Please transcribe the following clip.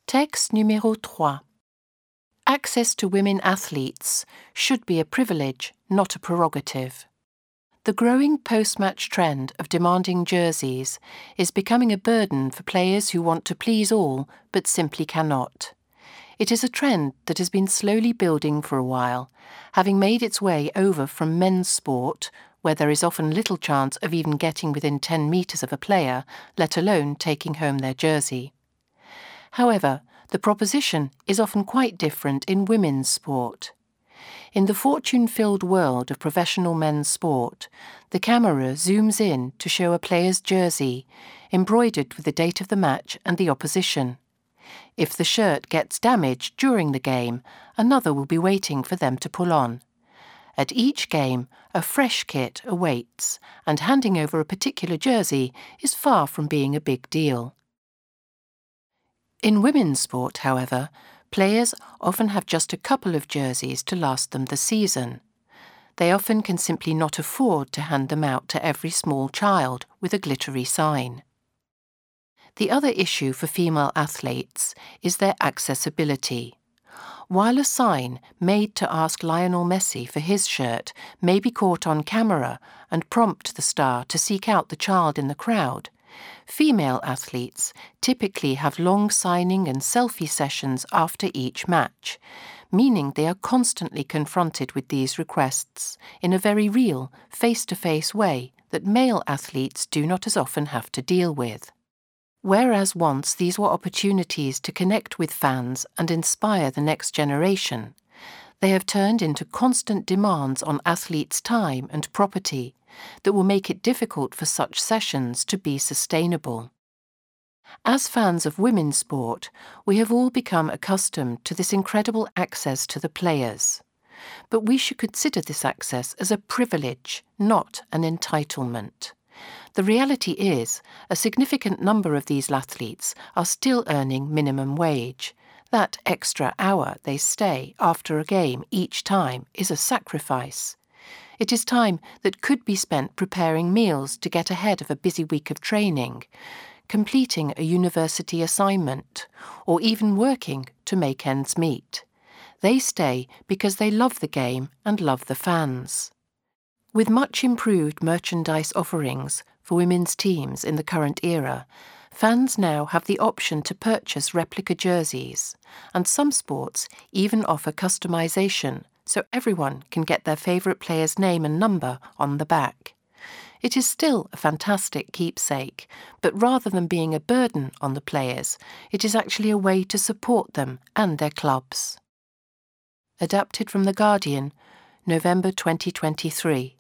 Texte numéro 3. Access to women athletes should be a privilege, not a prerogative. The growing post-match trend of demanding jerseys is becoming a burden for players who want to please all but simply cannot. It is a trend that has been slowly building for a while, having made its way over from men's sport, where there is often little chance of even getting within 10 metres of a player, let alone taking home their jersey. However, the proposition is often quite different in women's sport. In the fortune-filled world of professional men's sport, the camera zooms in to show a player's jersey, embroidered with the date of the match and the opposition. If the shirt gets damaged during the game, another will be waiting for them to pull on. At each game, a fresh kit awaits, and handing over a particular jersey is far from being a big deal. In women's sport, however, players often have just a couple of jerseys to last them the season. They often can simply not afford to hand them out to every small child with a glittery sign. The other issue for female athletes is their accessibility. While a sign made to ask Lionel Messi for his shirt may be caught on camera and prompt the star to seek out the child in the crowd, female athletes typically have long signing and selfie sessions after each match, meaning they are constantly confronted with these requests in a very real, face-to-face way that male athletes do not as often have to deal with. Whereas once these were opportunities to connect with fans and inspire the next generation, they have turned into constant demands on athletes' time and property that will make it difficult for such sessions to be sustainable. As fans of women's sport, we have all become accustomed to this incredible access to the players. But we should consider this access as a privilege, not an entitlement. The reality is, a significant number of these athletes are still earning minimum wage. That extra hour they stay after a game each time is a sacrifice. It is time that could be spent preparing meals to get ahead of a busy week of training, completing a university assignment, or even working to make ends meet. They stay because they love the game and love the fans. With much improved merchandise offerings for women's teams in the current era, fans now have the option to purchase replica jerseys, and some sports even offer customization so everyone can get their favourite player's name and number on the back. It is still a fantastic keepsake, but rather than being a burden on the players, it is actually a way to support them and their clubs. Adapted from The Guardian, November 2023.